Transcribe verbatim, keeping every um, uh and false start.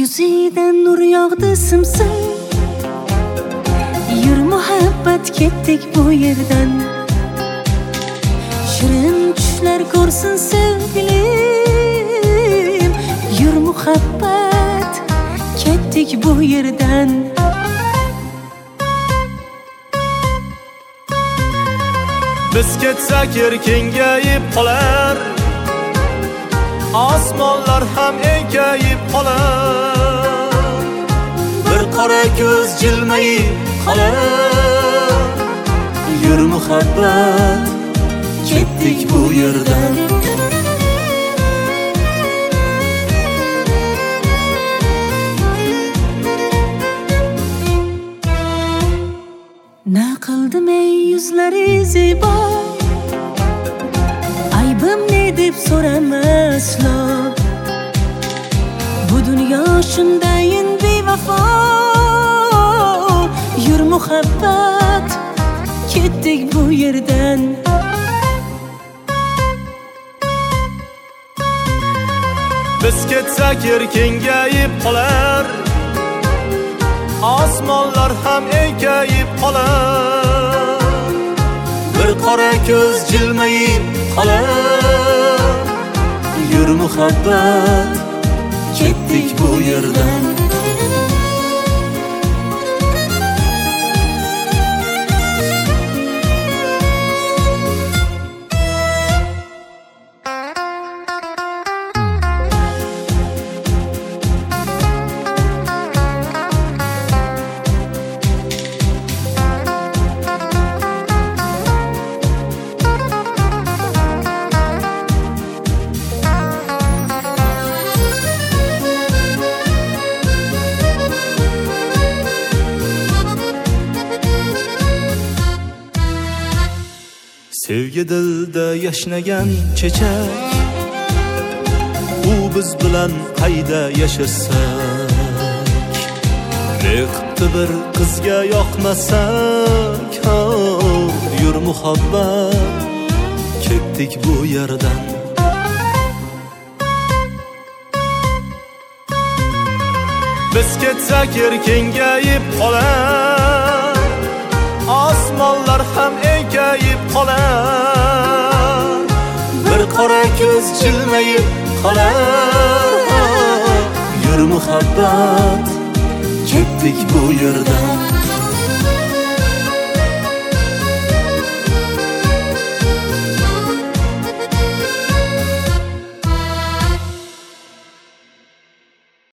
Yuzidan nur yog'di simsim. Yur muhabbat ketdik bu yerdan. Shirin tushlar ko'rsin sevgilim. Yur muhabbat ketdik bu yerdan. Biz ketsak yer kengayib qolar, osmonlar ham enkayib qolar. Bir qora ko'z jilmayib qolar. Yur muhabbat ketdik bu yerdan. Na qildim ey yuzlari zebo, aybim ne deb so'ramaslo. Bu dunyo shundayin bevafo. Yur muhabbat ketdik bu yerdan. Biz ketsak yer kengayib qolar, osmonlar ham enkayib qolar. Bir qora ko'z jilmayib qolar. Yur muhabbat ketdik bu yerdan. Sevgi dilda yashnagan chechak, u biz bilan qayda yashasak. Meqti bir qizga yoqmasak, yur muhabbat ketdik bu yerdan. Biz ketsak yer kengayib qolar, osmonlar ham enkayib qolar. Bir qora ko'z jilmayib qolar. Yur muhabbat ketdik bu yerdan.